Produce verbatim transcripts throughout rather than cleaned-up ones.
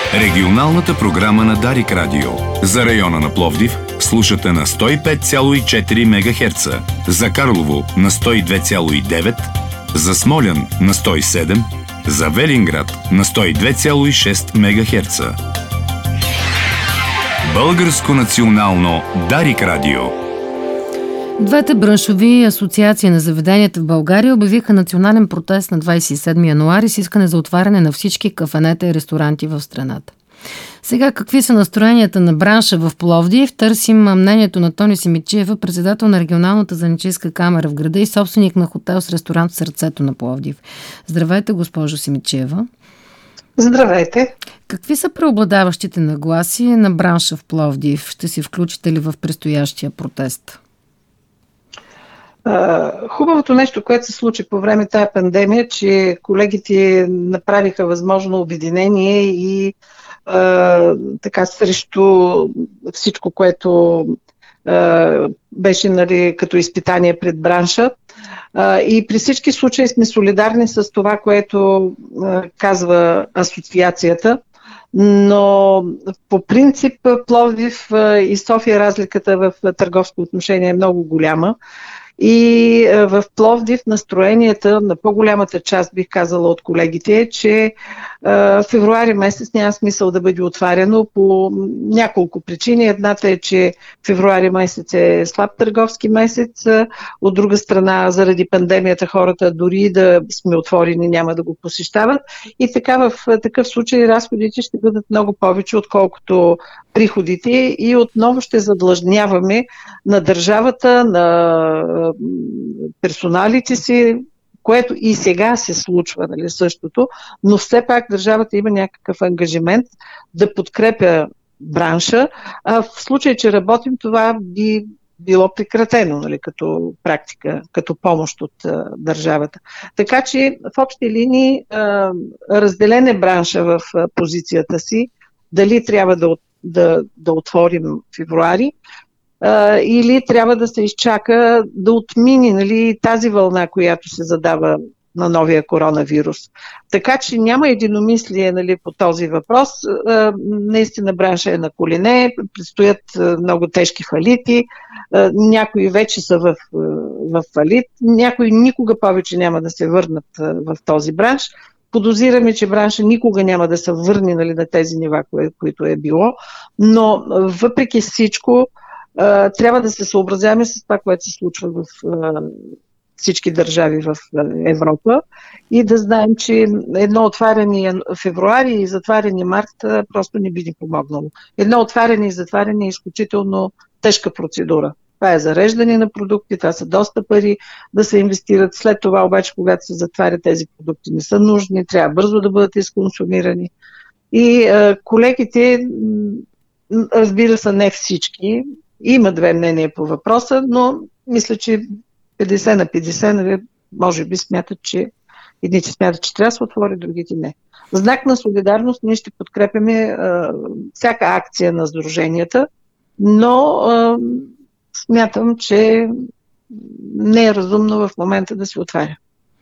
Регионалната програма на Дарик Радио. За района на Пловдив слушате на сто и пет цяло и четири мегахерца, за Карлово на сто и две цяло и девет, за Смолян на сто и седем, за Велинград на сто и две цяло и шест мегахерца. Българско национално Дарик Радио. Двете браншови асоциации на заведенията в България обявиха национален протест на двадесет и седми януари с искане за отваряне на всички кафенета и ресторанти в страната. Сега, какви са настроенията на бранша в Пловдив? Търсим мнението на Тони Симидчиева, председател на регионалната занаятчийска камара в града и собственик на хотел с ресторант в сърцето на Пловдив. Здравейте, госпожо Симидчиева. Здравейте. Какви са преобладаващите нагласи на бранша в Пловдив? Ще си включите ли в предстоящия протест? Хубавото нещо, което се случи по време тая пандемия, че колегите направиха възможно обединение и а, така срещу всичко, което а, беше, нали, като изпитание пред бранша. А, и при всички случаи сме солидарни с това, което а, казва асоциацията. Но по принцип Пловдив и София разликата в търговско отношение е много голяма. И в Пловдив настроенията на по-голямата част, бих казала, от колегите е, че в февруари месец няма смисъл да бъде отваряно по няколко причини. Едната е, че февруари месец е слаб търговски месец. От друга страна, заради пандемията хората дори да сме отворени няма да го посещават. И така в такъв случай разходите ще бъдат много повече, отколкото приходите, и отново ще задлъжняваме на държавата, на персоналите си, което и сега се случва, нали, същото, но все пак държавата има някакъв ангажимент да подкрепя бранша, а в случай, че работим, това би било прекратено, нали, като практика, като помощ от а, държавата. Така че в общи линии а, разделен е бранша в а, позицията си, дали трябва да, да, да отворим февруари, Uh, или трябва да се изчака да отмини, нали, тази вълна, която се задава на новия коронавирус. Така че няма единомислие, нали, по този въпрос. Uh, наистина бранша е на колене, предстоят uh, много тежки фалити, uh, някои вече са в, uh, в фалит, някои никога повече няма да се върнат uh, в този бранш. Подозираме, че бранша никога няма да се върне, нали, на тези нива, кое, които е било, но uh, въпреки всичко Uh, трябва да се съобразяваме с това, което се случва в uh, всички държави в uh, Европа, и да знаем, че едно отваряне февруари и затваряне март uh, просто не би ни помогнало. Едно отваряне и затваряне е изключително тежка процедура. Това е зареждане на продукти, това са доста пари да се инвестират. След това обаче, когато се затварят тези продукти, не са нужни, трябва бързо да бъдат изконсумирани. И uh, колегите, разбира се, не всички, има две мнения по въпроса, но мисля, че петдесет на петдесет, нали, може би смятат, че едните смятат, че трябва да се отвори, другите не. В знак на солидарност ние ще подкрепяме а, всяка акция на сдруженията, но а, смятам, че не е разумно в момента да се отваря.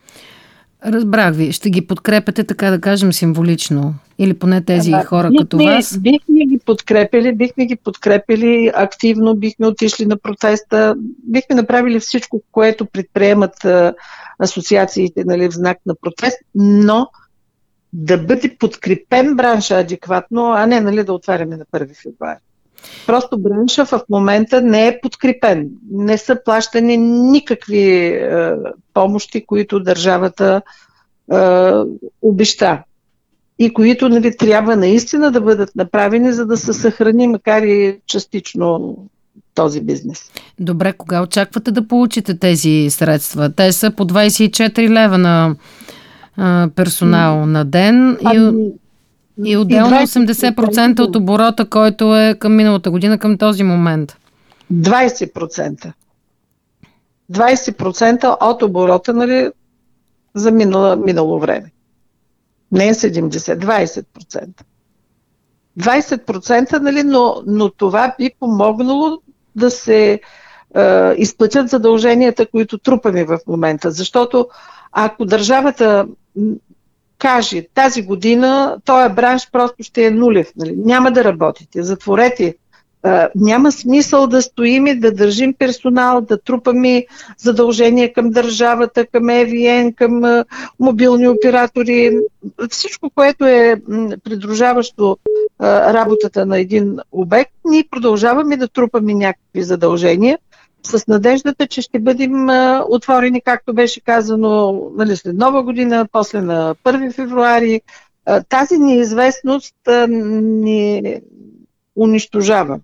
Разбрах ви. Ще ги подкрепяте, така да кажем, символично? Или поне тези а, хора бихме, като вас? Бихме ги подкрепили, бихме ги подкрепили активно, бихме отишли на протеста, бихме направили всичко, което предприемат а, асоциациите, нали, в знак на протест, но да бъде подкрепен бранша адекватно, а не, нали, да отваряме на първи февруари. Просто бранша в момента не е подкрепен. Не са плащани никакви е, помощи, които държавата е, обеща. И които, нали, трябва наистина да бъдат направени, за да се съхрани, макар и частично, този бизнес. Добре, кога очаквате да получите тези средства? Те са по двадесет и четири лева на а, персонал на ден. Ами... И... И отделно осемдесет процента от оборота, който е към миналата година, към този момент. двадесет процента. двадесет процента от оборота, нали, за минало, минало време. Не е седемдесет, двадесет процента. двадесет процента, нали, но, но това би помогнало да се е, изплатят задълженията, които трупаме в момента. Защото ако държавата каже, тази година този бранш просто ще е нулев, нали? Няма да работите, затворете. А, няма смисъл да стоим и да държим персонал, да трупаме задължения към държавата, към Е Ви Ен, към а, мобилни оператори. Всичко, което е м, придружаващо а, работата на един обект, ние продължаваме да трупаме някакви задължения с надеждата, че ще бъдем а, отворени, както беше казано, нали, след Нова година, после на първи февруари. А, тази неизвестност а, ни унищожава.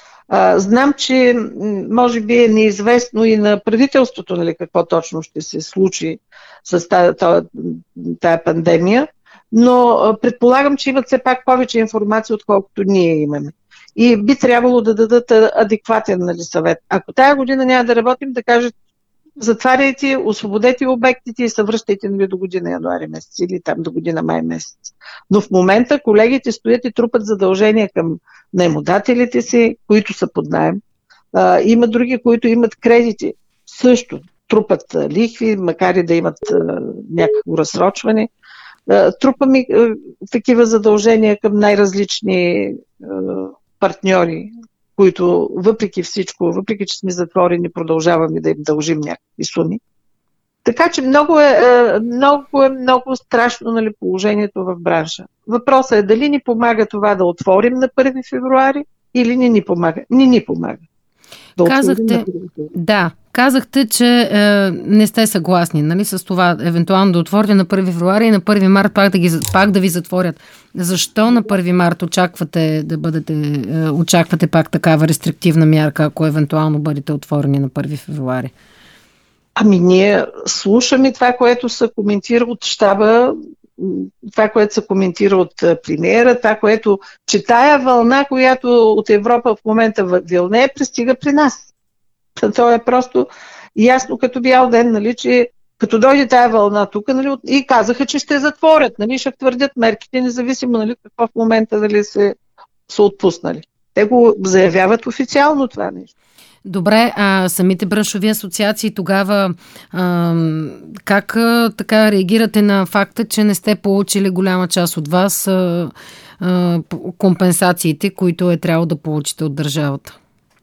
А, знам, че може би е неизвестно и на правителството, нали, какво точно ще се случи с тая, тая, тая пандемия, но а, предполагам, че имат все пак повече информация, отколкото ние имаме. И би трябвало да дадат адекватен, нали, съвет. Ако тая година няма да работим, да кажат, затваряйте, освободете обектите и се връщайте, нали, до година януари месец или там до година май месец. Но в момента колегите стоят и трупат задължения към наемодателите си, които са под наем. А, има други, които имат кредити. Също трупат лихви, макар и да имат а, някакво разсрочване. А, трупаме а, такива задължения към най-различни а, партньори, които въпреки всичко, въпреки че сме затворени, продължаваме да им дължим някакви суми. Така че много е много, е, много страшно, нали, положението в бранша. Въпросът е дали ни помага това да отворим на първи февруари или не ни помага. Не ни помага. Да казахте, да, казахте, че е, не сте съгласни, нали, с това евентуално да отворите на първи февруари и на първи март пак да, ги, пак да ви затворят. Защо на първи март очаквате да бъдете, е, очаквате пак такава рестриктивна мярка, ако евентуално бъдете отворени на първи февруари? Ами ние слушаме това, което се коментира от щаба, това, което се коментира от премиера, това, което, че тая вълна, която от Европа в момента вилне, пристига при нас. То е просто ясно като бял ден, нали, че като дойде тая вълна тук, нали, и казаха, че ще затворят, нали, ще твърдят мерките, независимо, нали, какво в момента, нали, се, са отпуснали. Те го заявяват официално това нещо. Добре, а самите браншови асоциации тогава а, как а, така реагирате на факта, че не сте получили голяма част от вас а, а, компенсациите, които е трябвало да получите от държавата?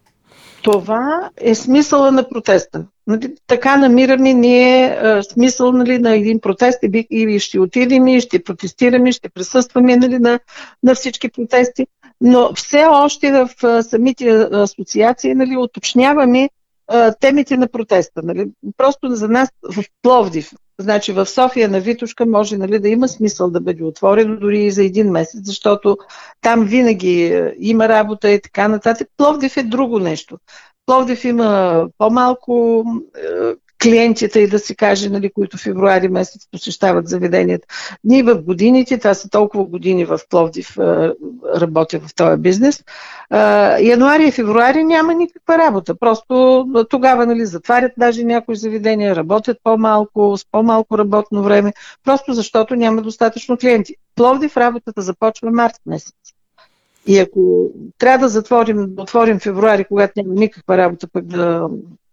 Това е смисъла на протеста. Нали, така намираме ние а, смисъл, нали, на един протест и, и ще отидем, и ще протестираме, ще присъстваме, нали, на, на всички протести. Но все още в а, самите асоциации, нали, уточняваме а, темите на протеста. Нали. Просто за нас в Пловдив, значи в София на Витошка може, нали, да има смисъл да бъде отворено дори и за един месец, защото там винаги а, има работа и така нататък. Пловдив е друго нещо. Пловдив има по-малко а, клиентите, и да се каже, нали, които в февруари месец посещават заведенията. Ние в годините, това са толкова години в Пловдив, работя в този бизнес, януари и февруари няма никаква работа. Просто тогава, нали, затварят даже някои заведения, работят по-малко, с по-малко работно време, просто защото няма достатъчно клиенти. Пловдив работата започва март месец. И ако трябва да затворим, да отворим февруари, когато няма никаква работа, пък да...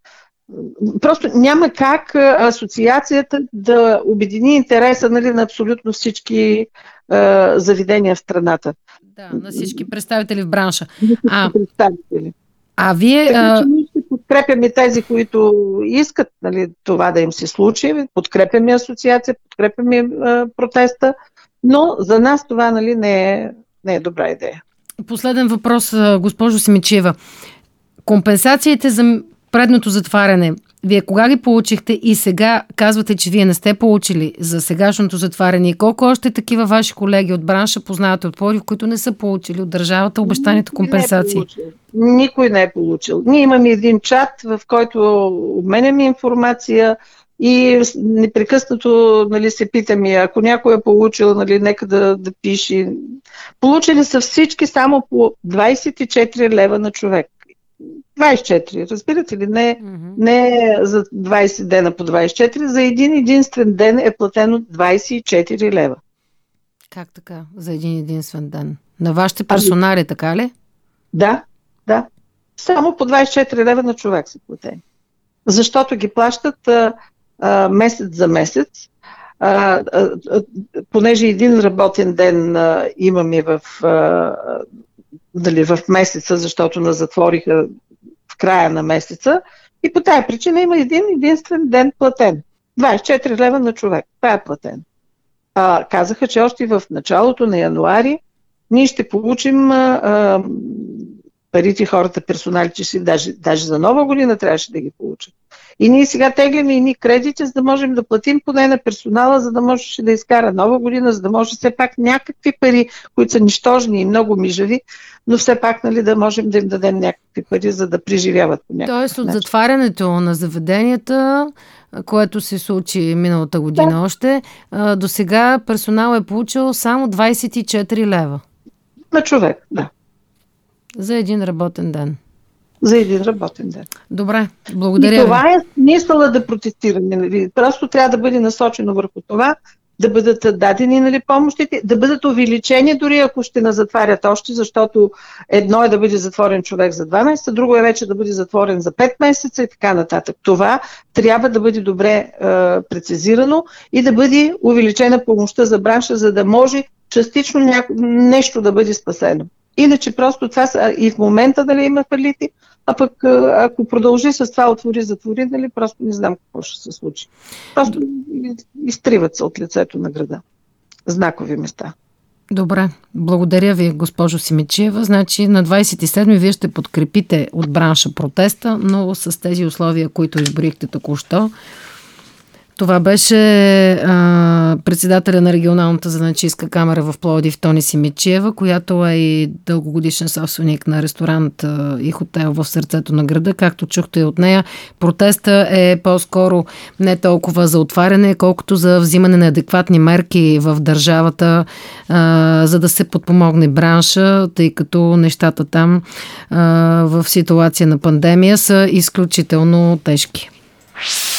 Просто няма как асоциацията да обедини интереса, нали, на абсолютно всички е, заведения в страната. Да, на всички представители в бранша. А, представители. а вие... Така че ние ще подкрепяме тези, които искат, нали, това да им се случи. Подкрепяме асоциация, подкрепяме е, протеста, но за нас това, нали, не е, не е добра идея. Последен въпрос, госпожо Симидчиева. Компенсациите за предното затваряне, вие кога ги получихте и сега казвате, че вие не сте получили за сегашното затваряне? И колко още такива ваши колеги от бранша познавате от Пловдив, които не са получили от държавата обещаните компенсации? Не е Никой не е получил. Ние имаме един чат, в който обменяме информация и непрекъснато, нали, се питаме, ако някой е получил, нали, нека да, да пише. Получили са всички само по двайсет и четири лева на човек. двайсет и четири, разбирате ли? Не, mm-hmm. не за двайсет дена по двайсет и четири, за един единствен ден е платено двайсет и четири лева. Как така? За един единствен ден? На вашите персонали, а, така ли? Да, да. Само по двайсет и четири лева на човек са платени. Защото ги плащат а, а, месец за месец. а, а, а, понеже един работен ден а, имаме в, а, дали, в месеца, защото нас затвориха в края на месеца, и по тая причина има един единствен ден платен. двадесет и четири лева на човек. Това е платен. А, казаха, че още в началото на януари ние ще получим а, а, парите, хората, персоналите си, даже, даже за нова година трябваше да ги получат. И ние сега теглим и ни кредити, за да можем да платим поне на персонала, за да можеше да изкара нова година, за да може все пак някакви пари, които са нищожни и много мижави, но все пак, нали, да можем да им дадем някакви пари, за да преживяват по някакъв Тоест от начин. затварянето на заведенията, което се случи миналата година да. още, до сега персонал е получил само двадесет и четири лева. На човек, да. За един работен ден. За един работен ден. Добре, благодаря. И това е смисъла да протестираме. Нали? Просто трябва да бъде насочено върху това, да бъдат дадени, нали, помощите, да бъдат увеличени, дори ако ще назатварят още, защото едно е да бъде затворен човек за два месеца, друго е вече да бъде затворен за пет месеца и така нататък. Това трябва да бъде добре е, прецизирано и да бъде увеличена помощта за бранша, за да може частично няко... нещо да бъде спасено. Иначе просто това са, и в момента дали има фалити, а пък ако продължи с това отвори-затвори, дали просто не знам какво ще се случи. Просто изтриват се от лицето на града. Знакови места. Добре, благодаря ви, госпожо Симидчиева. Значи на двадесет и седми вие ще подкрепите от бранша протеста, но с тези условия, които изброихте току-що. Това беше а, председателя на регионалната занаятчийска камара в Пловдив Тони Симидчиева, която е и дългогодишен собственик на ресторант а, и хотел в сърцето на града. Както чухте от нея, протеста е по-скоро не толкова за отваряне, колкото за взимане на адекватни мерки в държавата, а, за да се подпомогне бранша, тъй като нещата там а, в ситуация на пандемия са изключително тежки.